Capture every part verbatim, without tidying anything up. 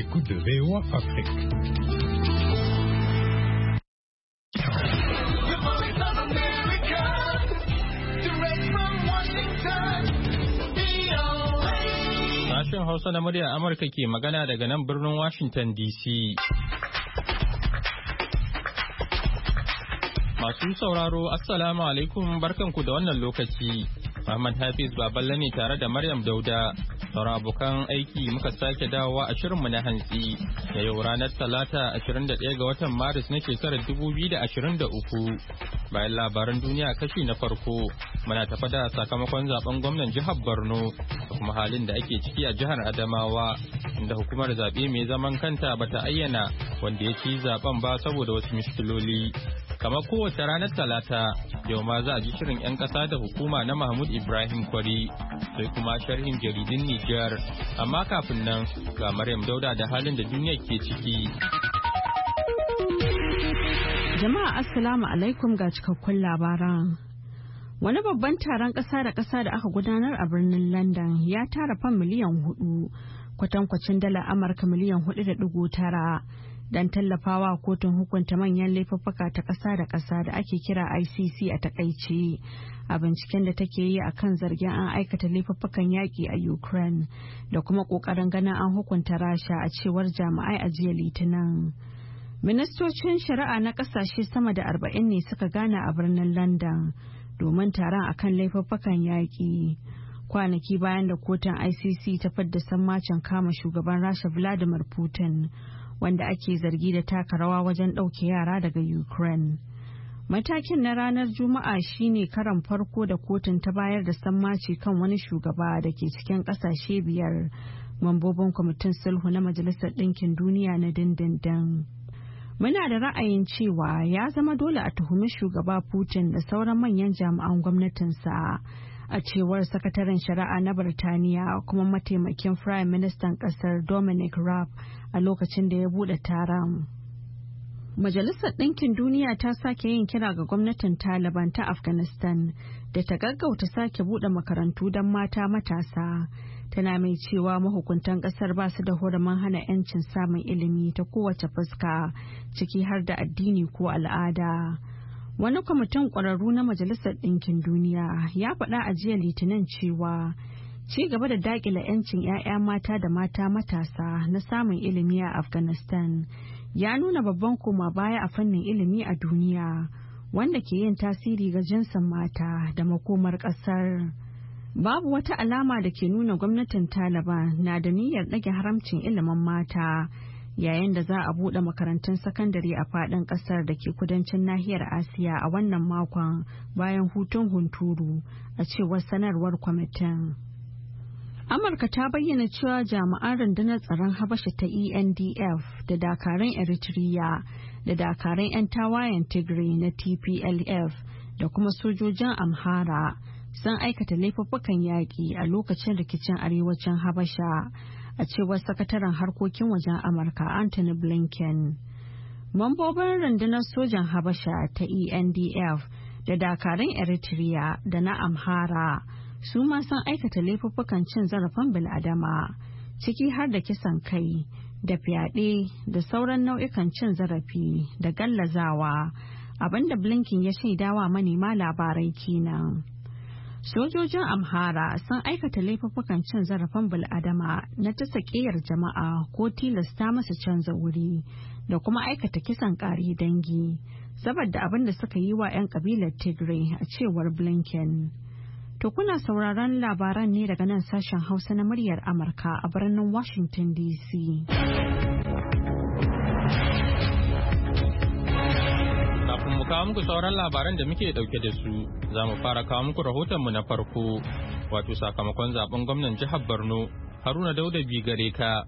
l'écoute de V O A Afrique. Sashen Hausa na muryar Amurka ke magana daga nan birnin Washington D C. Masu sauraro, Assalamu alaikum, barkanku da wannan lokaci. Muhammad Hafiz Baballe ne tare da Maryam Dauda. Sauran abokan aiki muka sake dawowa a shirinmu na hantsi da yau ranar Talata ashirin da ɗaya ga watan Maris na shekarar dubu biyu da ashirin da uku. Bayan labaran duniya kashi na farko, muna tafa da sakamakon zaben gwamnan jihar Borno da kuma halin da ake ciki a jihar Adamawa, inda hukumar zaɓe mai zaman kanta bata ayyana wanda ya ci zaben ba saboda wasu mishkiloli. Kamar kowace ranar Talata, yau ma za a ji shirin 'yan ƙasa da hukuma na Mahmud Ibrahim Kwari, sai kuma sharhin jaridun Nijar. Amma kafin nan, ga Maryam Dauda da halin da duniya ke ciki. Jama'a Assalamu alaikum ga cikakkun labaran. Wani babban taron ƙasa da ƙasa da aka gudanar a birnin London ya tara fan miliyan hudu, kwatankwacin dala Amurka miliyan hudu da digo tara. Don tallafawa kotun hukunta manyan laifuffuka ta ƙasa da ƙasa da ake kira I C C a takaice a binciken da take yi akan zargin an aikata laifuffukan yaƙi a Ukraine da kuma ƙoƙarin ganin an hukunta Rasha a cewar jami'ai a jiya Litinin. Ministocin shari'a na ƙasashe sama da arba'in ne suka gana a birnin London domin taron akan laifuffukan yaƙi. Kwanaki bayan da kotun I C C ta fadda sammacin kama shugaban Rasha Vladimir Putin, wanda ake zargi da taka rawa wajen ɗauke yara daga Ukraine. Matakin na ranar Juma'a shine karan farko da kotun ta bayar da sammaci kan wani shugaba da ke cikin ƙasashe biyar mambobin kwamitin sulhu na Majalisar Ɗinkin Duniya na dindindin. Muna da ra'ayin cewa ya zama dole a tuhumi shugaba Putin da sauran manyan jami'an gwamnatinsa, a cewar sakataren shari'a na Birtaniya kuma mataimakin Firayim Ministan ƙasar Dominic Raab a lokacin da ya bude taron. Majalisar Ɗinkin Duniya ta sake yin kira ga gwamnatin Taliban ta Afghanistan da ta gaggauta sake bude makarantu don mata matasa. Tana mai cewa mahukuntan ƙasar ba su da hurumin hana 'yancin samun ilimi ta kowace fuska, ciki har da addini ko al'ada. Wani kwamitin ƙwararru na Majalisar Ɗinkin Duniya ya faɗa a jiya Litinin cewa ci gaba da daƙile 'yancin 'ya'ya mata da mata matasa na samun ilimi a Afghanistan ya nuna babban koma baya a fannin ilimi a duniya, wanda ke yin tasiri ga jinsin mata da makomar ƙasar. Babu wata alama da ke nuna gwamnatin Taliban na da niyyar ɗage haramcin ilimin mata, yayin da za a buɗe makarantun sakandare a faɗin ƙasar da ke kudancin nahiyar Asiya a wannan makon bayan hutun hunturu, a cewar sanarwar kwamitin. Amurka ta bayyana cewa jami'an rundunar tsaron Habasha ta E N D F da dakarun Eritrea da dakarun 'yan tawayen Tigray na T P L F da kuma sojojin Amhara sun aikata laifuffukan yaƙi a lokacin rikicin arewacin Habasha, a cewar sakataren harkokin wajen Amurka Anthony Blinken. Mambobin rundunar sojan Habasha ta E N D F da dakarun Eritrea da na Amhara su ma sun aikata laifuffukan cin zarafin bil'adama, ciki har da kisan kai da fyaɗe da sauran nau'ikan cin zarafi da gallazawa, abinda Blinken ya shaidawa manema labarai kenan. Sojojin Amhara sun aikata laifuffukan cin zarafin bil'adama na ta sakiyar jama'a ko tilasta masa canza wuri da kuma aikata kisan ƙare dangi, saboda abin da suka yi wa 'yan kabilar Tigray, a cewar Blinken. To kuna sauraron labaran ne daga nan sashen Hausa na muryar Amurka a birnin Washington D C. Kafin mu kawo muku sauran labaran da muke dauke da su, za mu fara kawo muku rahotonmu na farko, wato sakamakon zaben gwamnan jihar Borno. Haruna Dauda bi gare ka.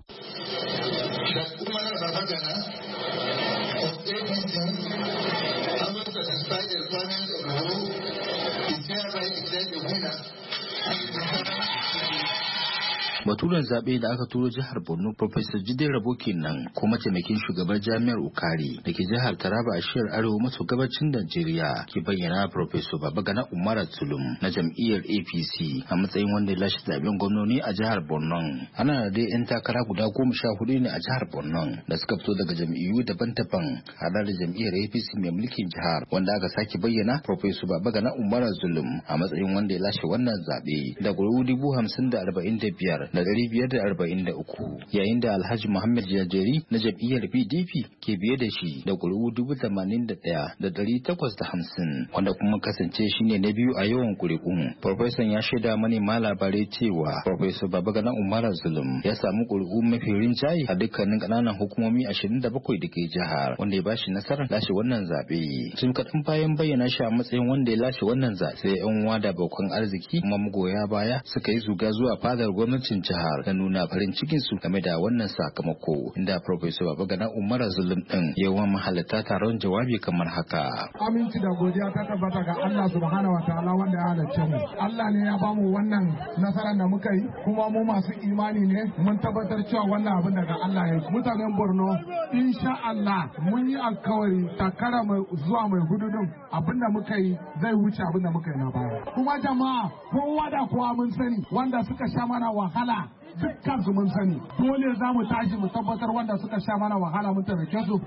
Baturen zaɓe da aka turo jihar Borno Professor Jide Rabo kenan ko mataimakin shugaban jami'ar Ukari da ke jihar Taraba a shiyar arewa maso gabacin Najeriya ke bayyana Professor Babagana Umar Zulum na jam'iyyar A P C a matsayin wanda ya lashe zaɓen gwamnoni a jihar Borno. Ana da dai 'yan takara guda goma sha hudu ne a jihar Borno da suka fito daga jam'iyyu daban-daban hada da jam'iyyar A P C mai mulkin jihar wanda aka sake bayyana Professor Babagana Umar Zulum a matsayin wanda ya lashe wannan zaɓe da ƙuri'u dubu hamsin da arba'in da biyar da ɗari biyar da arba'in da uku yayin da Alhaji Muhammad Jajeri na jam'iyyar P D P ke biye da shi da ƙuri'u dubu tamanin da ɗaya da ɗari takwas da hamsin wanda kuma kasance shine na biyu a yawan ƙuri'un. Professor ya shaida manema labarai cewa Professor Babagana Umar Zulum ya samu ƙuri'u mafi rinjaye a dukkanin ƙananan hukumomi ashirin da bakwai da ke jihar wanda ya bashi nasarar lashe wannan zaɓe. Sun kaɗan bayan bayyana shi a matsayin wanda ya lashe wannan zaɓe sai 'yan uwa da abokan arziki kuma magoya baya suka yi zuga zuwa fadar gwamnatin jihar da nuna farin cikin su game da wannan sakamako inda Professor Babagana Umar Zulum din yawan mahalarta taron jawabi kamar haka. Aminci da godiya ta tabbata ga Allah subhanahu wa ta'ala wanda ya halarce mu. Allah ne ya bamu wannan nasarar da muka yi kuma mu masu imani ne mun tabbatar cewa wannan abin daga Allah ya yi. Mutanen Borno insha Allah mun yi alkawari takara mai zuwa mai hududun abin da muka yi zai wuce abin da muka yi na baya. Kuma jama'a kowa da kowa mun sani wanda suka sha mana wahala dukkan su mun sani dole za mu tashi mu tabbatar wanda suka sha mana wahala mun taimake su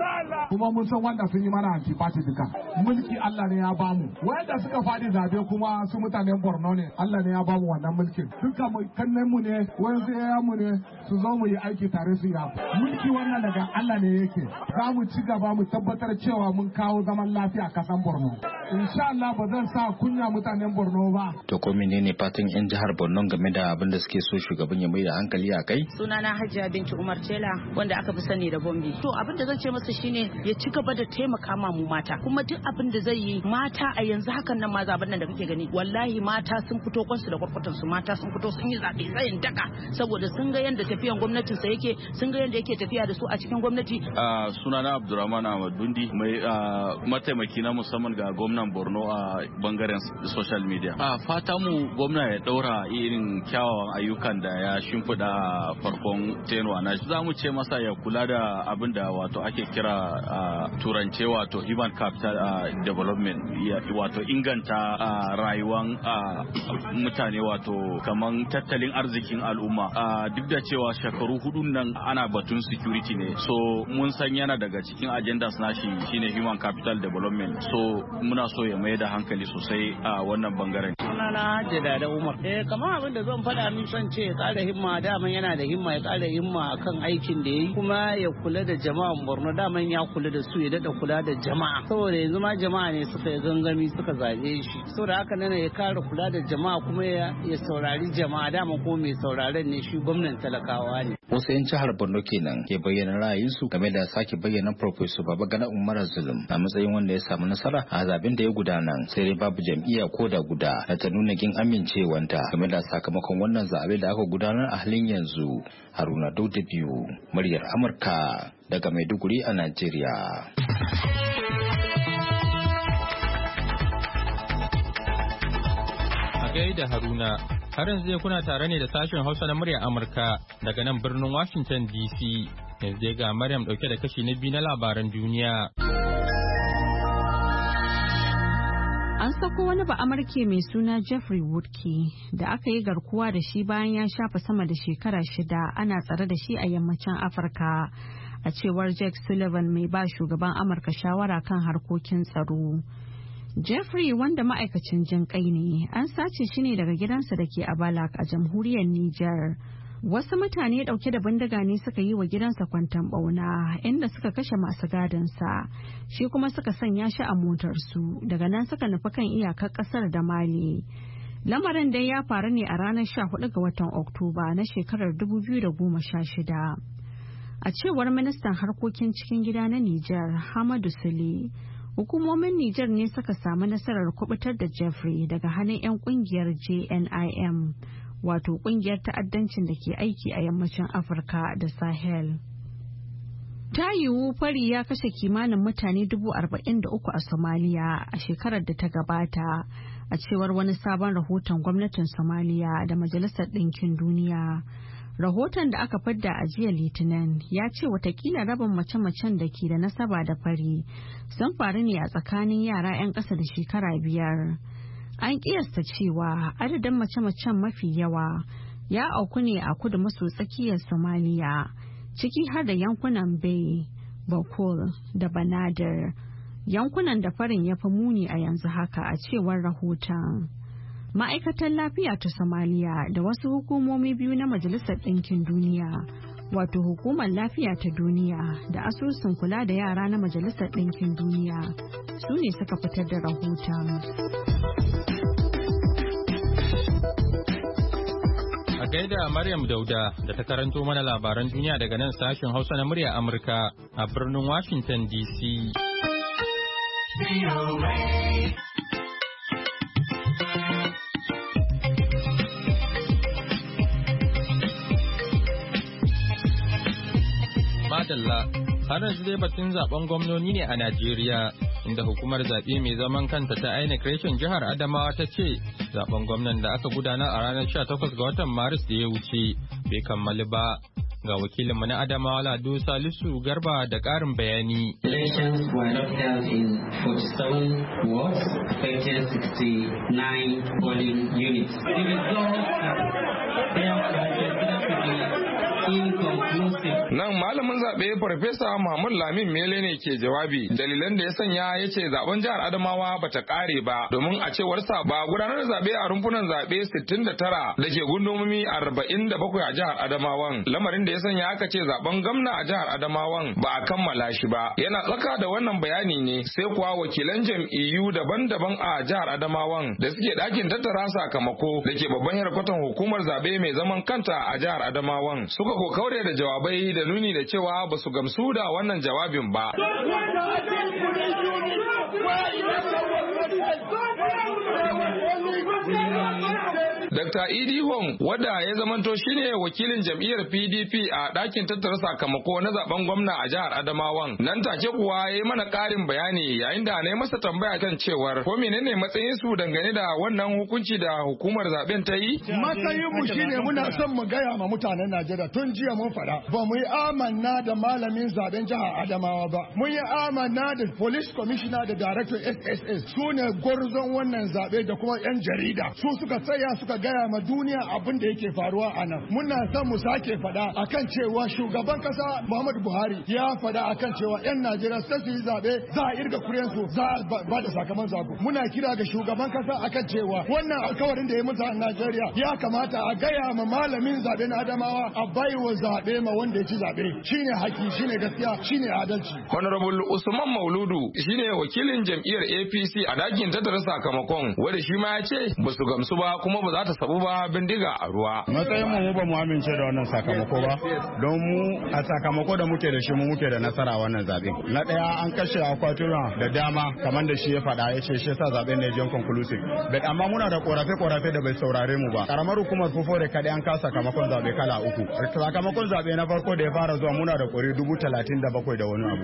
kuma mun san wanda sun yi mana antipati duka mulki Allah ne ya bamu wanda suka fadi zabe kuma su mutanen Borno ne Allah ne ya bamu wannan mulkin duka mu kannan mu ne wayansu yayan mu ne su zo mu yi aiki tare su ya mulki wannan daga Allah ne yake za mu ci gaba mu tabbatar cewa mun kawo zaman lafiya a kasan Borno insha Allah ba zan sa kunya mutanen Borno ba. To ko menene fatan yan jihar Borno game da abin da suke so shugaban ya mai da hankali a kai? Sunana Hajiya Binti Umar Tela wanda aka fi sani da Bombi. To abin da zan ce masa shine ya ci gaba da taimaka ma mu mata kuma duk abin da zai yi mata a yanzu hakan nan ma zaben nan da kake gani wallahi mata sun fito kwansu da kwarkwatan su mata sun fito sun yi zabe tsayin daka saboda sun ga yanda tafiyan gwamnatin sa yake sun ga yanda yake tafiya da su a cikin gwamnati. Uh, sunana Abdurrahman Ahmad Bundi mai uh, mataimaki na musamman ga gwamnan Borno a bangaren social media. Uh, fata mu gwamna ya daura irin kyawawan ayyukan da ya shimfiɗa farkon tenuwa na za mu ce masa ya kula da abin da wato ake kira uh, turance wato human capital uh, development ya, wato inganta uh, rayuwan uh, mutane wato kaman tattalin arzikin al'umma uh, duk da cewa shekaru hudun nan ana batun security ne so mun san yana daga cikin agendas nashi shine human capital development so muna so ya mai da hankali sosai a wannan bangaren. Sunana Jada da Umar. Eh kamar abin da zan faɗa min son ce ya ƙara himma daman yana da himma ya ƙara himma akan aikin da yayi kuma ya kula da jama'an Borno daman ya kula da su ya dada kula da jama'a saboda yanzu ma jama'a ne suka yi gangami suka zabe shi saboda haka nan ya ƙara kula da jama'a kuma ya saurari jama'a daman kuma mai sauraren ne shi gwamnan talakawa ne. Wasu 'yan jihar Borno kenan ke bayyana ra'ayinsu game da sake bayyana Professor Babagana Umar Zulum a matsayin wanda ya samu nasara a zaben da ya gudana sai dai babu jam'iyya ko da guda da ta nuna kin amincewanta game da sakamakon wannan zabe da aka gudanar a halin yanzu. Haruna Dauda biyu muryar Amurka daga Maiduguri a Najeriya. A gaida Haruna, har yanzu kuna tare ne da sashen Hausa na muryar Amurka daga nan birnin Washington D C. Yanzu ga Maryam dauke da kashi na biyu na labaran duniya. An sako wani ba'amurke mai suna Jeffrey Woodke da aka yi garkuwa da shi bayan ya shafa sama da shekara shida ana tsare da shi a yammacin Afirka a cewar Jake Sullivan mai ba shugaban Amurka shawara kan harkokin tsaro. Jeffrey wanda ma'aikacin jin kai ne an sace shi ne daga gidansa da ke a Balak a jamhuriyar Nijar. Wasu mutane dauke da bindiga ne suka yi wa gidansa kwanton bauna inda suka kashe masu gadinsa shi kuma suka sanya shi a motarsu daga nan suka nufi kan iyakar kasar da Mali. Lamarin dai ya faru ne a ranar sha hudu ga watan Oktoba na shekarar dubu biyu da goma sha shida. A cewar ministan harkokin cikin gida na Nijar Hamadu Sule, hukumomin Nijar ne suka samu nasarar kubutar da Jeffrey daga hannun 'yan kungiyar J N I M. wato kungiyar ta'addancin da ke aiki a yammacin Afirka da Sahel. Ta yiwu fari ya kashe kimanin mutane dubu arba'in da uku a Somalia a shekarar da ta gabata a cewar wani sabon rahoton gwamnatin Somaliya da Majalisar Ɗinkin Duniya. Rahoton da aka fidda a jiya Litinin ya ce watakila rabin mace-macen da ke da nasaba da fari sun faru ne a tsakanin yara 'yan ƙasa da shekara biyar. An kiyasta cewa adadin mace-macen mafi yawa ya auku ne a kudu maso tsakiyar Somaliya, ciki har da yankunan Bay, Bakool da Banaadir, yankunan da farin ya fi muni a yanzu haka a cewar rahoton. Ma'aikatan lafiya ta Somaliya da wasu hukumomi biyu na Majalisar Ɗinkin Duniya, wato Hukumar Lafiya ta Duniya da Asusun Kula da Yara na Majalisar Ɗinkin Duniya, su ne suka fitar da rahoton. A gaida Maryam Dauda da ta karanto mana labaran duniya daga nan sashen Hausa na murya Amurka a birnin Washington D C. Madalla, har yanzu dai batun zaben gwamnoni ne a Najeriya, inda hukumar zaɓe mai zaman kanta ta I N E C reshen jihar Adamawa ta ce zaben gwamnan da aka gudana a ranar sha takwas ga watan Maris da ya wuce bai kammali ba. Ga wakilinmu na Adamawa Lado Salisu Garba da ƙarin bayani. Elections were not held in forty-seven wards, affecting sixty-nine polling units. The results are Nan malamin zaɓe Farfesa Muhammad Lamin Mele ne ke jawabi dalilan da ya sanya ya ce zaben jihar Adamawa bata ƙare ba domin a cewarsa ba gudanar da zaɓe a rumfunan zaɓe sittin da tara da ke gundumomi arba'in da bakwai a jihar Adamawan, lamarin da ya sanya aka ce zaben gwamna a jihar Adamawan ba a kammala shi ba. Yana tsaka da wannan bayani ne sai kuwa wakilan jam'iyyu daban-daban a jihar Adamawan da suke ɗakin tattara sakamako da ke babban yarkwatan hukumar zaɓe mai zaman kanta a jihar Adamawan suka ko kaure da jawabai da nuni da cewa ba su gamsu da wannan jawabin ba. Dakta Idi Hong, wadda ya zamanto shine wakilin jam'iyyar P D P a ɗakin tattara sakamako na zaben gwamna a jihar Adamawan, nan take kuwa ya yi mana ƙarin bayani yayin da na yi masa tambaya kan cewar ko menene matsayin su dangane da wannan hukunci da hukumar zaben ta yi? Matsayin mu shine muna son mu gaya ma mutanen Najeriya tun jiya mun faɗa ba mu yi amanna da malamin zaben jihar Adamawa ba. Mun yi amanna da police commissioner da director S S S su ne gwarzon wannan zabe da kuma yan jarida. Su suka tsaya suka gaya ma duniya abin da yake faruwa a nan. Muna son mu sake faɗa akan cewa shugaban kasa Muhammadu Buhari ya faɗa akan cewa yan Najeriya sai su yi zabe za a irga kuryansu za a ba da sakamakon zabe. Muna kira ga shugaban kasa akan cewa wannan alkawarin da ya mutu a Najeriya ya kamata a gaya ma malamin zabe na Adamawa a baiwa zabe ma wanda ya ci zabe. Shine haki, shine gaskiya, shine adalci. Honorable Usman Mauludu shine wakilin jam'iyyar A P C a dakin tattara sakamakon wanda shi ma ya ce ba su gamsu ba kuma ba za ta sabu ba bindiga a ruwa. Matsayin mu ba mu amince da wannan sakamako ba don mu a sakamako da muke da shi mu muke da nasara wannan zaben. Na daya an kashe akwatuna da dama kamar da shi ya faɗa ya ce shi yasa zaben ne jan conclusive. But amma muna da korafe korafe da bai saurare mu ba. Karamar hukumar Fufore kadai an kasa sakamakon zabe kala uku. Sakamakon zabe na farko da ya fara zuwa muna da kuri dubu talatin da bakwai da wani abu.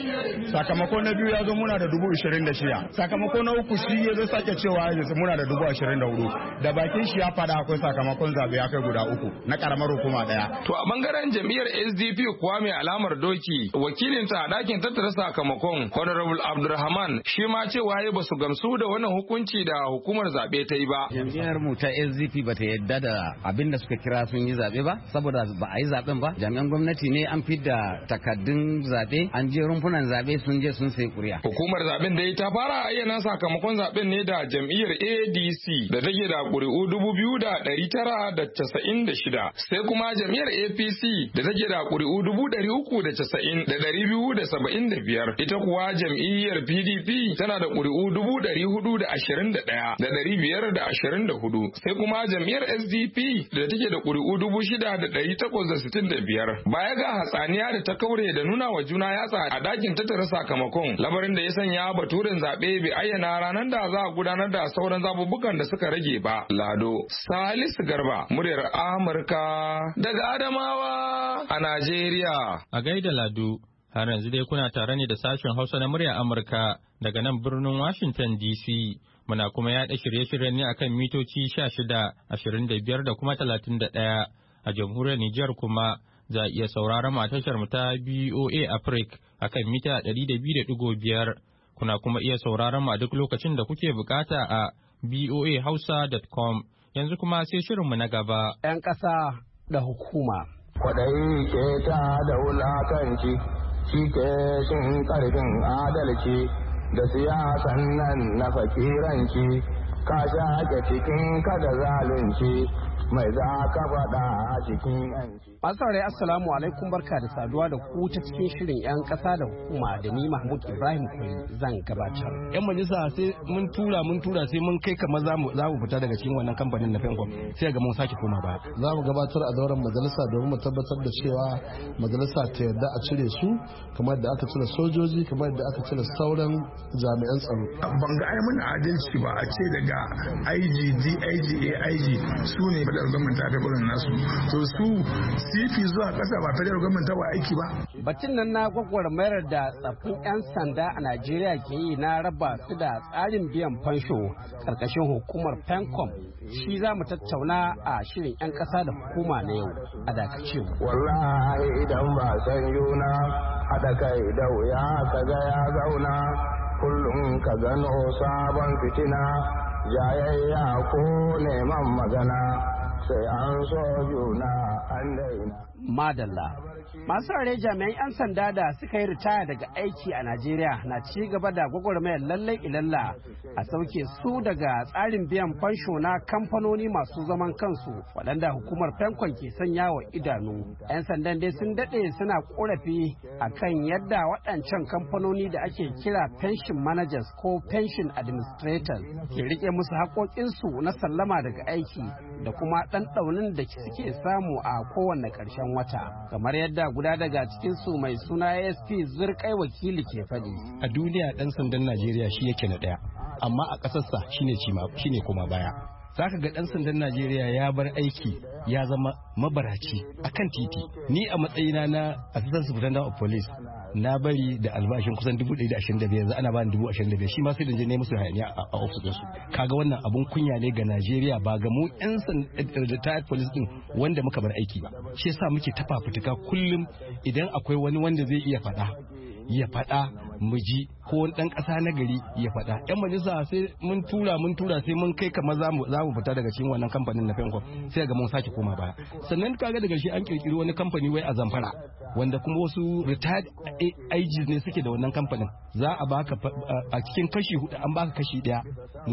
Sakamako na biyu ya zo muna da dubu ishirin da shida. Sakamako na uku shi ya zo sake cewa muna da dubu ashirin da hudu. Da bakin shi ya faɗa akwai sakamakon zabe ya kai guda uku na karamar hukuma daya. To a bangaren jam'iyyar S D P kuwa mai alamar doki wakilinta a dakin tattara sakamakon Honorable Abdulrahman shi ma cewa ya basu gamsu da wannan hukunci da hukumar zabe ta yi ba. Jam'iyyar mu ta S D P bata yadda da abin da suka kira sun yi zabe ba saboda ba a yi zaben ba. Jami'an gwamnati ne an fidda takaddun zabe an je rumfunan zabe sun je sun sai kuriya. Hukumar zaben da ta fara ayyana sakamakon zaben ne da jam'iyyar A D C da take da kuri'u dubu biyu da ɗari tara da casa'in da shida sai kuma jam'iyyar A P C da take da kuri'u dubu ɗari uku da casa'in da ɗari biyu da saba'in da biyar ita kuwa jam'iyyar P D P tana da kuri'u dubu ɗari hudu da ashirin da ɗaya da ɗari biyar da ashirin da hudu sai kuma jam'iyyar S D P da take da kuri'u dubu shida da ɗari takwas da sittin da biyar baya ga hatsaniya da ta kaure da nuna wa juna yatsa a dakin tattara sakamakon labarin da ya sanya baturen zaɓe bai ayyana ranar da za a gudanar da sauran zaɓuɓɓukan da suka rage ba. Lado Salisu Garba muryar Amurka daga Adamawa a Najeriya. A gaida Lado har yanzu dai kuna tare ne da sashen Hausa na muryar Amurka daga nan birnin Washington D C. Muna kuma yaɗa shirye-shiryen ne akan mitoci sha shida, ashirin da biyar da kuma talatin da ɗaya. A jamhuriyar Nijar kuma za a iya sauraron mu a tashar mu ta B O A Africa akan mita ɗari da biyu da ɗigo biyar. Kuna kuma iya sauraron mu a duk lokacin da kuke bukata a B O A Hausa dot com. Yanzu kuma sai shirinmu na gaba. 'Yan ƙasa da hukuma. Kwaɗayi ke ta da wulakanci, shi ke shin ƙarfin adalci da siyasan nan na fakiranci, ka shaƙe cikin kada zalunci. Mai za ka faɗa a cikin yanci. Masarai assalamu alaikum, barka da saduwa da ku ta cikin shirin 'yan ƙasa da hukuma da ni Mahmud Ibrahim Kuli zan gabatar. 'Yan majalisa sai mun tura mun tura sai mun kai kamar za mu fita daga cikin wannan kamfanin na Fencom sai ga mun sake koma baya. Za mu gabatar a zauren majalisa domin mu tabbatar da cewa majalisa ta yarda a cire su kamar da aka cire sojoji kamar da aka cire sauran jami'an tsaro. Ban ga ai muna adalci ba a ce daga I G, D I G, A I G su ne federal government ta gurin nasu. To su C P zuwa kasa ba federal government ta wa aiki ba. Batun nan na gwagwarmayar da tsaffin 'yan sanda a Najeriya ke yi na raba su da tsarin biyan fansho karkashin hukumar Pencom shi za mu tattauna a shirin 'yan ƙasa da hukuma na yau a dakace mu. Wallahi idan ba san yuna haɗa kai da wuya ka ga ya zauna kullum ka gano sabon fitina jayayya ko neman magana sai an so juna an daina. Madalla. Masu rare jami'an 'yan sanda da suka yi ritaya daga aiki a Najeriya na ci gaba da gwagwarmayar lallai ilalla a sauke su daga tsarin biyan fansho na kamfanoni masu zaman kansu waɗanda hukumar Pencom ke sanya wa idanu. 'Yan sandan dai sun daɗe suna ƙorafi a kan yadda waɗancan kamfanoni da ake kira pension managers ko pension administrators ke riƙe musu haƙoƙinsu na sallama daga aiki da kuma ɗan ɗaunin da suke samu a kowane ƙarshen wata. Kamar yadda guda daga cikin su mai suna A S P Zurkai Wakili ke faɗi. A duniya ɗan sandan Najeriya shi yake na ɗaya, amma a ƙasarsa shine shine koma baya. Zaka ga ɗan sandan Najeriya ya bar aiki ya zama mabaraci akan titi. Ni a matsayina na assistant superintendent of police na bari da albashin kusan dubu ɗaya da ashirin da biyar yanzu ana bani dubu ashirin da biyar shi ma sai da je ne musu hayaniya a ofis ɗinsu. Kaga wannan abun kunya ne ga Najeriya ba ga mu yan retired police din wanda muka bar aiki ba. Shi yasa muke ta fafutuka kullum idan akwai wani wanda zai iya faɗa ya faɗa mu ji ko wani ɗan ƙasa na gari ya faɗa. Yan majalisa sai mun tura mun tura sai mun kai kamar za mu fita daga cikin wannan kamfanin na Pencom sai ga mun sake koma baya. Sannan kaga daga shi an kirkiri wani kamfani wai a Zamfara wanda kuma wasu retired I Gs ne suke da wannan kamfanin. Za a baka a cikin kashi hudu an baka kashi daya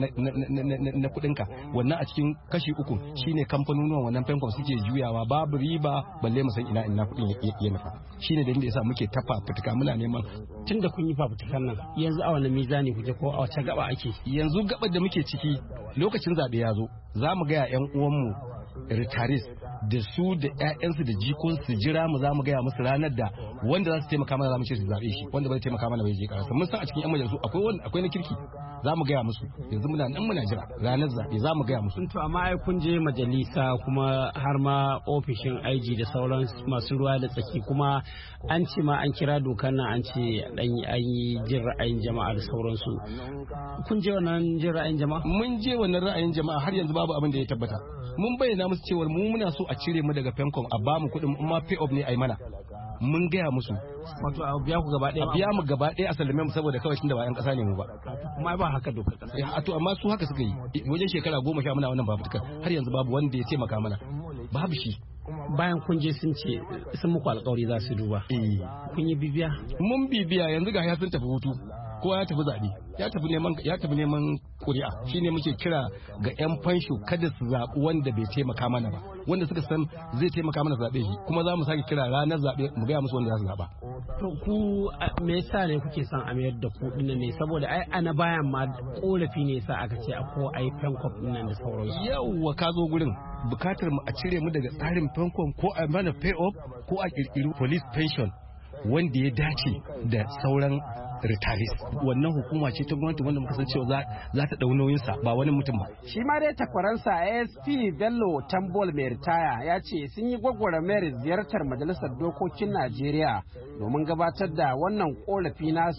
na kuɗinka, wannan a cikin kashi uku shine kamfanonuwan wannan Pencom suke juyawa babu riba balle mu san ina ina kuɗin ya nufa. Shine dalilin da yasa muke tafa fitika muna neman. Tun da kun yi fafutukan nan yanzu a wani mizani kuke ko a wace gaba ake? Yanzu gabar da muke ciki lokacin zaɓe ya zo za mu gaya 'yan uwanmu retirees da su da 'ya'yansu da jikon su jira mu za mu gaya musu ranar da wanda za su taimaka mana za mu ce su zaɓe shi wanda bai taimaka mana bai je karasa. Mun san a cikin 'yan majalisu akwai wanda akwai na kirki za mu gaya musu yanzu muna nan muna jira ranar zaɓe za mu gaya musu. To amma ai kun je majalisa kuma har ma ofishin I G da sauran masu ruwa da tsaki kuma an ce ma an kira dokar nan an ce dan an yi jin ra'ayin jama'a da sauransu. Kun je wannan jin ra'ayin jama'a? Mun je wannan ra'ayin jama'a har yanzu babu abin da ya tabbata. Mun bayyana musu cewa mu muna so a cire mu daga Pencom a ba mu kuɗin ma pay off ne a yi mana. Mun gaya musu. Wato a biya ku gaba ɗaya? A biya mu gaba ɗaya a sallame mu saboda kawai tunda ba 'yan ƙasa ne mu ba. Kuma ba haka dokar ƙasa. A to amma su haka suka yi. Wajen shekara goma sha muna wannan babutukan har yanzu babu wanda ya taimaka mana. Babu shi. Bayan kun je sun ce sun muku alƙawari za su duba. Kun yi bibiya? Mun bibiya yanzu ga ya sun tafi hutu. Kowa ya tafi zaɓe ya tafi neman ya tafi neman ƙuri'a shine muke kira ga 'yan fansho kada su zaɓi wanda bai taimaka mana ba wanda suka san zai taimaka mana zaɓe shi kuma za mu sake kira ranar zaɓe mu gaya musu wanda za su zaɓa. To ku me yasa ne kuke son a mayar da ku dinnan ne saboda ai ana bayan ma korafi ne yasa aka ce ko ai Pencom dinnan da sauransu. Yawwa ka zo gurin bukatar mu a cire mu daga tsarin Pencom ko a mana pay off ko a kirkiri police pension wanda ya dace da sauran retirees. Wannan hukuma ce ta gwamnati wanda muka san cewa za ta dau nauyin sa ba wani mutum ba. Shi ma dai takwaransa A S P Bello Tambol mai ritaya ya ce sun yi gwagwarmayar ziyartar majalisar dokokin Najeriya domin gabatar da wannan korafi nasu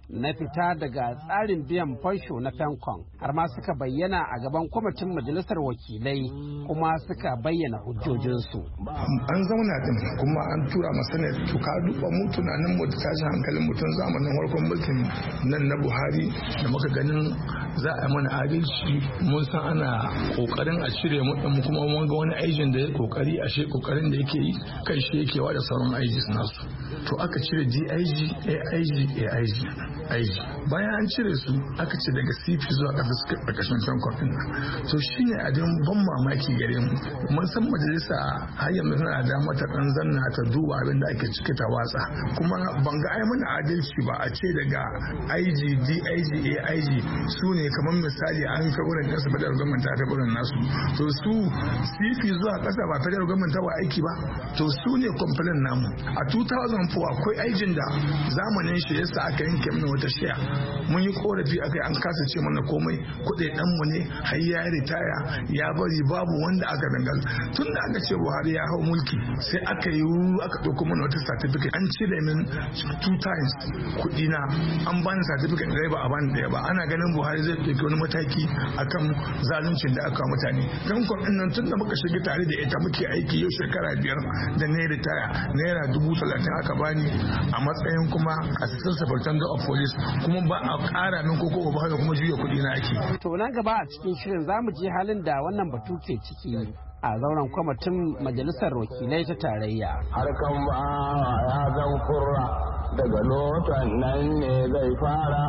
na fita daga tsarin biyan fansho na Pencom har ma suka bayyana a gaban kwamitin majalisar wakilai kuma suka bayyana hujjojinsu. An zauna din kuma an tura masa ne to ka duba mu tunanin mu da tashin hankalin mutum zamanin farkon mulkin nan na Buhari da muka ganin za a yi mana adalci mun san ana kokarin a cire mu kuma mun ga wani aijin da ya kokari a shi kokarin da yake yi kai shi yake wa da sauran aijis nasu to aka cire D I G A I G A I G aiji bayan an cire su aka ce daga C P zuwa ƙasa suka ƙarƙashin Pencom ɗin to shine abin ban mamaki gare mu mun san majalisa har yanzu tana da mata ɗan zanna ta duba abin da ake cike ta watsa kuma ban ga ai mana adalci ba a ce daga I G D I G A I G su ne kamar misali an ka wurin ɗansu federal government ta wurin nasu to su C P zuwa ƙasa ba federal government ta wa aiki ba to su ne complain namu a two thousand four akwai aijin da zamanin shi yasa aka yanke mana wata shiya mun yi korafi akai an kasa ce mana komai kuɗi dan mu ne har ya ritaya ya bari babu wanda aka dangal tun da aka ce Buhari ya hau mulki sai aka yi aka ɗauko mana wata certificate an cire min two times kuɗi na an bani certificate ɗaya ba a bani ɗaya ba ana ganin Buhari zai ɗauki wani mataki akan zaluncin da aka mutane Pencom ɗin nan tun da muka shiga tare da ita muke aiki yau shekara biyar da na ritaya naira dubu talatin aka bani a matsayin kuma assistant superintendent of police kuma ba a ƙara min koko ba haka kuma juya kuɗi na ake. To nan gaba a cikin shirin zamu je halin da wannan batu ke ciki a zauren kwamitin majalisar wakilai ta tarayya. Harkan ba ya zan kurra daga lotan nan ne zai fara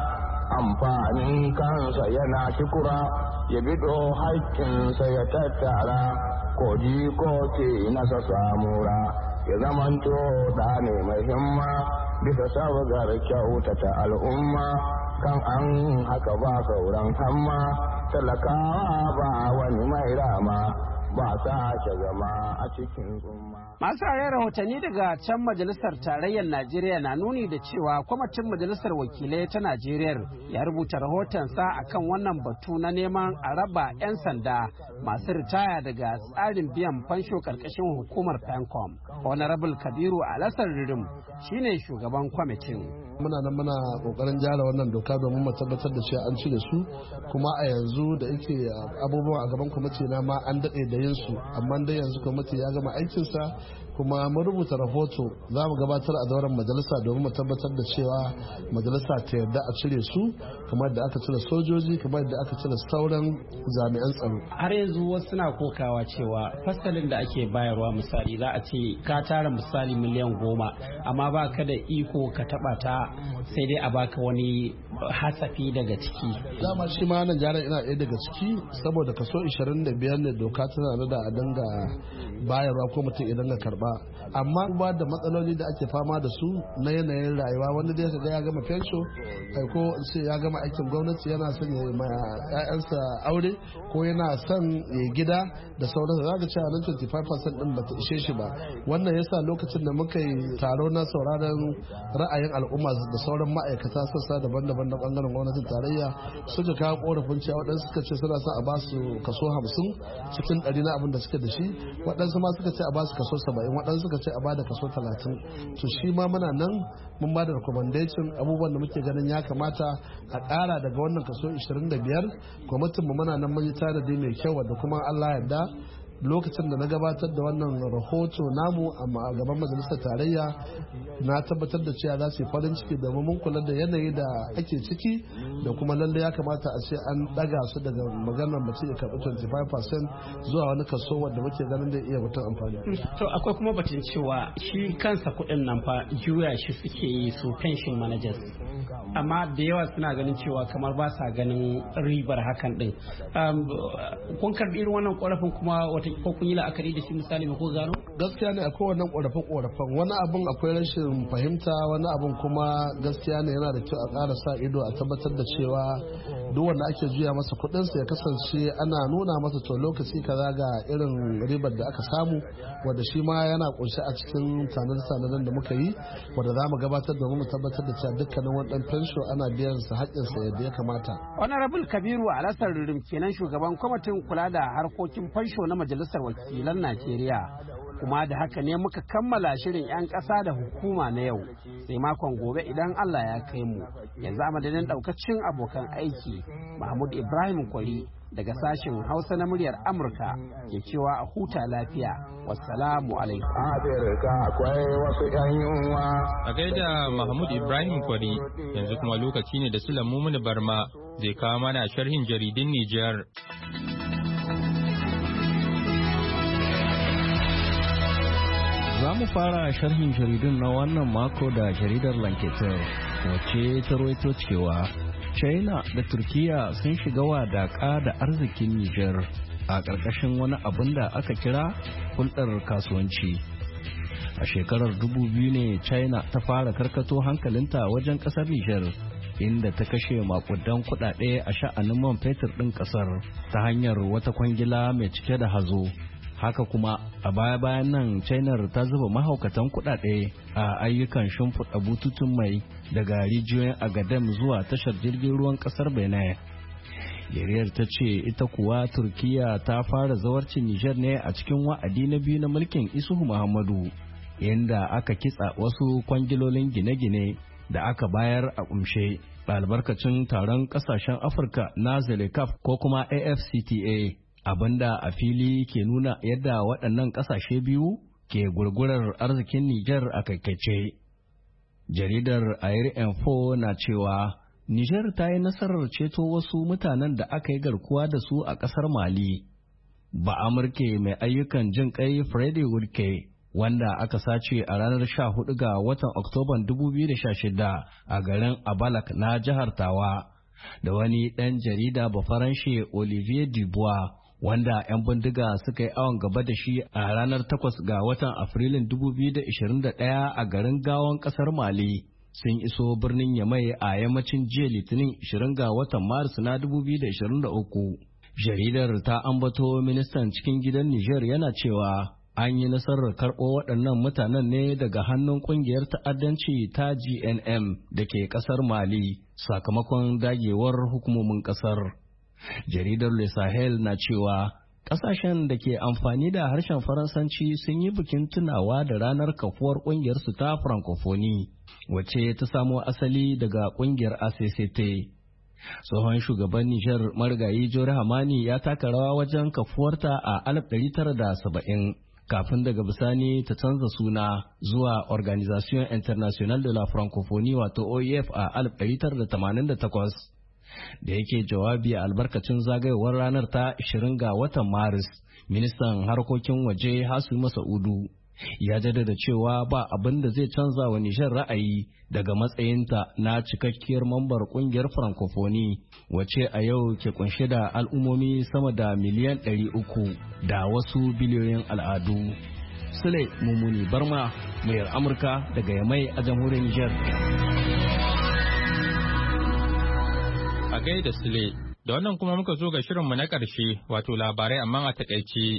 amfanin kansa yana kikura ya bido haƙƙinsa ya tattara koji ko ke nasa samura ya zamanto da ne mai himma bisa sabgar kyautata al'umma kan an haka ba sauran hamma talakawa ba wani mai rama ba sake zama a cikin tsumma. Masu rayar rahotanni daga can majalisar tarayyar Najeriya na nuni da cewa kwamitin majalisar wakilai ta Najeriya ya rubuta rahotonsa akan wannan batu na neman a raba 'yan sanda masu ritaya daga tsarin biyan fansho karkashin hukumar Pencom. Honorable Kabiru Alasar Ririm shine shugaban kwamitin. Muna nan muna kokarin jara wannan doka domin mu tabbatar da cewa an cire su kuma a yanzu da yake abubuwan a gaban kwamiti na ma an daɗe da yin su amma dai yanzu kwamiti ya gama aikinsa kuma mun rubuta rahoto za mu gabatar a zauren majalisa domin mu tabbatar da cewa majalisa ta yarda a cire su kamar da aka cire sojoji kamar da aka cire sauran jami'an tsaro. Har yanzu wasu suna kokawa cewa fasalin da ake bayarwa misali za a ce ka tara misali miliyan goma amma ba ka da iko ka taba ta sai dai a baka wani hasafi daga ciki. Dama shi ma nan jaran ina ɗaya daga ciki saboda kaso ishirin da biyar ne doka tana da a dinga bayarwa ko mutum idan ka karba amma ba da matsaloli da ake fama da su na yanayin rayuwa wanda dai kaga ya gama fensho ko sai ya gama aikin gwamnati yana son ya ma ƴaƴansa aure ko yana son ya gida da sauransu zaka ce a nan twenty five percent din bata ishe shi ba wannan yasa lokacin da muka yi taro na sauraron ra'ayin al'umma da sauran ma'aikata sassa daban-daban na bangaren gwamnatin tarayya suka kawo korafin cewa waɗansu suka ce suna son a ba su kaso hamsin cikin ɗari na abin da suke da shi waɗansu ma suka ce a ba su kaso saba'in waɗansu suka ce a ba da kaso talatin to shi ma muna nan mun ba da recommendation abubuwan da muke ganin ya kamata a ƙara daga wannan kaso ishirin da biyar kwamitin mu muna nan mun yi tanadi mai kyau wadda kuma Allah yarda lokacin da na gabatar da wannan rahoto namu a gaban majalisar tarayya na tabbatar da cewa za su yi farin ciki da mun kula da yanayi da ake ciki da kuma lalle ya kamata a ce an daga su daga maganar mace ya karɓi twenty-five percent zuwa wani kaso wanda muke ganin da iya mutum amfani. To akwai kuma batun cewa shi kansa kuɗin nan fa juya shi suke yi su pension managers amma da yawa suna ganin cewa kamar ba sa ganin ribar hakan din. Kun karɓi irin wannan ƙorafin kuma wata ko kun yi la'akari da shi misali ba ko gano? Gaskiya ne akwai wannan ƙorafe-ƙorafen wani abun akwai rashin fahimta wani abun kuma gaskiya ne yana da kyau a ƙara sa ido a tabbatar da cewa duk wanda ake juya masa kuɗinsa ya kasance ana nuna masa to lokaci kaza ga irin ribar da aka samu wanda shi ma yana ƙunshe a cikin tanadar da muka yi wanda za mu gabatar da mu tabbatar da cewa dukkanin wani ɗan fensho ana biyan sa haƙƙinsa yadda ya kamata. Honorable Kabiru Alasar Ririm kenan shugaban kwamitin kula da harkokin fansho na majalisar wakilan Najeriya kuma da haka ne muka kammala shirin 'yan ƙasa da hukuma na yau, sai makon gobe idan Allah ya kai mu. Yanzu a madadin ɗaukacin abokan aiki, Mahmud Ibrahim Kwari daga sashen Hausa na muryar Amurka ke cewa a huta lafiya. Wassalamu alaikum. akwai wasu 'yan yunwa. A gaida Mahmud Ibrahim Kwari, yanzu kuma lokaci ne da Sulaimu Mumuni Barma zai kawo mana sharhin jaridun Nijar. Za mu fara sharhin jaridun na wannan mako da jaridar Lanketer, wacce ta rawaito cewa China da Turkiya sun shiga wadaƙa da arzikin Nijar a ƙarƙashin wani abin da aka kira hulɗar kasuwanci. A shekarar dubu biyu ne China ta fara karkato hankalinta wajen ƙasar Nijar, inda ta kashe makudan kuɗaɗe a sha'anin man fetur ɗin ƙasar ta hanyar wata kwangila mai cike da hazo. Haka kuma a baya-bayan nan China ta zuba mahaukatan kuɗaɗe a ayyukan shimfiɗa bututun mai daga rijiyoyin Agadem zuwa tashar jirgin ruwan ƙasar Benin. Yariyar ta ce ita kuwa Turkiya ta fara zawarcin Nijar ne a cikin wa'adi na biyu na mulkin Isuhu Muhammadu, inda aka kitsa wasu kwangilolin gine-gine da aka bayar a kumshe albarkacin taron ƙasashen Afirka na ZLECAf ko kuma A F C T A. Abinda a fili ke nuna yadda waɗannan ƙasashe biyu ke gurgurar arzikin Nijar a kaikaice. Jaridar Air Info na cewa Nijar ta yi nasarar ceto wasu mutanen da aka yi garkuwa da su a ƙasar Mali. Ba Amurke mai ayyukan jin ƙai Freddy Woodke, wanda aka sace a ranar sha hudu ga watan Oktoban dubu biyu da sha shida a garin Abalak na jihar Tawa, da wani ɗan jarida Bafaranshe Olivier Dubois, wanda 'yan bindiga suka yi awon gaba da shi a ranar takwas ga watan Afrilun dubu biyu da ishirin da ɗaya a garin Gawon ƙasar Mali, sun iso birnin Yamai a yammacin jiya Litinin ishirin ga watan Maris na dubu biyu da ishirin da uku. Jaridar ta ambato ministan cikin gidan Nijar yana cewa an yi nasarar karɓo waɗannan mutanen ne daga hannun ƙungiyar ta'addanci ta G N M da ke ƙasar Mali sakamakon dagewar hukumomin ƙasar. Jaridar Le Sahel na cewa ƙasashen da ke amfani da harshen Faransanci sun yi bikin tunawa da ranar kafuwar ƙungiyarsu ta Francophonie, wacce ta samo asali daga ƙungiyar A C C T. Tsohon shugaban Nijar marigayi Jore Hamani ya taka rawa wajen kafuwarta a alif ɗari tara da saba'in, kafin daga bisani ta canza suna zuwa Organisation Internationale de la Francophonie wato O E F a alif ɗari tara da tamanin da takwas. Da yake jawabi a albarkacin zagayowar ranar ta ishirin ga watan Maris, ministan harkokin waje Hasu Masa'udu ya jaddada cewa ba abin da zai canza wa Nijar ra'ayi daga matsayinta na cikakkiyar mambar kungiyar Francophonie, wace a yau ke kunshe da al'ummomi sama da miliyan ɗari uku da wasu biliyoyin al'adu. Sule Mumuni Barma, muryar Amurka daga Yamai a jamhuriyar Nijar. A gaida Sule, da wannan kuma muka zo ga shirinmu na ƙarshe, wato labarai amma a takaice.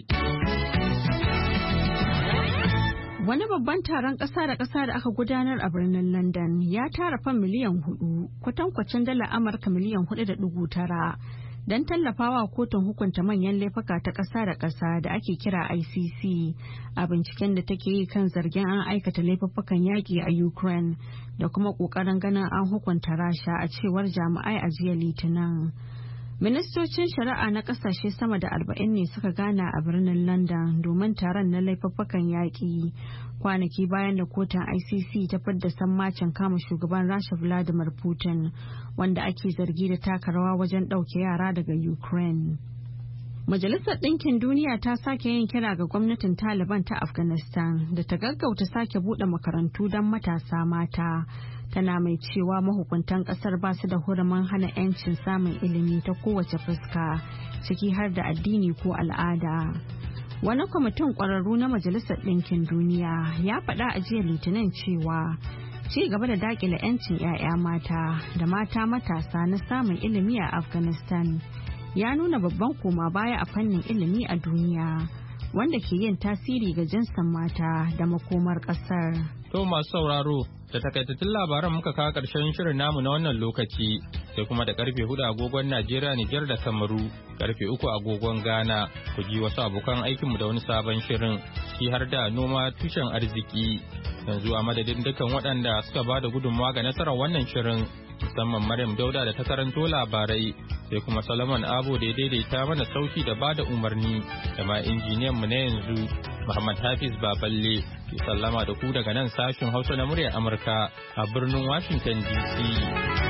Wani babban taron ƙasa da ƙasa da aka gudanar a birnin London ya tara fan miliyan hudu, kwatankwacin dala Amurka miliyan hudu da dugu tara, don tallafawa kotun hukunta manyan laifuka ta ƙasa da ƙasa da ake kira I C C a binciken da take yi kan zargin an aikata laifuffukan yaƙi a Ukraine da kuma ƙoƙarin ganin an hukunta Rasha, a cewar jami'ai a jiya Litinin. Ministocin shari'a na kasashe sama da arba'in ne suka gana a birnin London domin taron na laifuffukan yaƙi, kwanaki bayan da kotun I C C ta fidda sammacin kama shugaban Rasha Vladimir Putin, wanda ake zargi da taka rawa wajen ɗauke yara daga Ukraine. Majalisar Ɗinkin Duniya ta sake yin kira ga gwamnatin Taliban ta Afghanistan da ta gaggauta sake buɗe makarantu don matasa mata, tana mai cewa mahukuntan ƙasar ba su da hurumin hana 'yancin samun ilimi ta kowace fuska, ciki har da addini ko al'ada. Wani kwamitin ƙwararru na Majalisar Ɗinkin Duniya ya faɗa a jiya Litinin cewa ci gaba da daƙile 'yancin 'ya'ya mata da mata matasa na samun ilimi a Afghanistan ya nuna babban koma baya a fannin ilimi a duniya, wanda ke yin tasiri ga jinsin mata da makomar ƙasar. To masu sauraro, Da takaitattun labaran muka kawo ƙarshen shirin namu na wannan lokaci sai kuma da karfe hudu agogon Najeriya, Nijar da Kamaru, karfe uku agogon Ghana ku ji wasu abokan aikinmu da wani sabon shirin shi har da noma tushen arziki. Yanzu a madadin dukkan waɗanda suka ba da gudunmawa ga nasarar wannan shirin musamman Maryam Dauda da ta karanto labarai sai kuma Solomon Abo da ya daidaita mana sauti da ba da umarni da ma injiniyan mu na yanzu Muhammad Hafiz Baballe ke sallama da ku daga nan sashin Hausa na muryar Amurka a birnin Washington D C.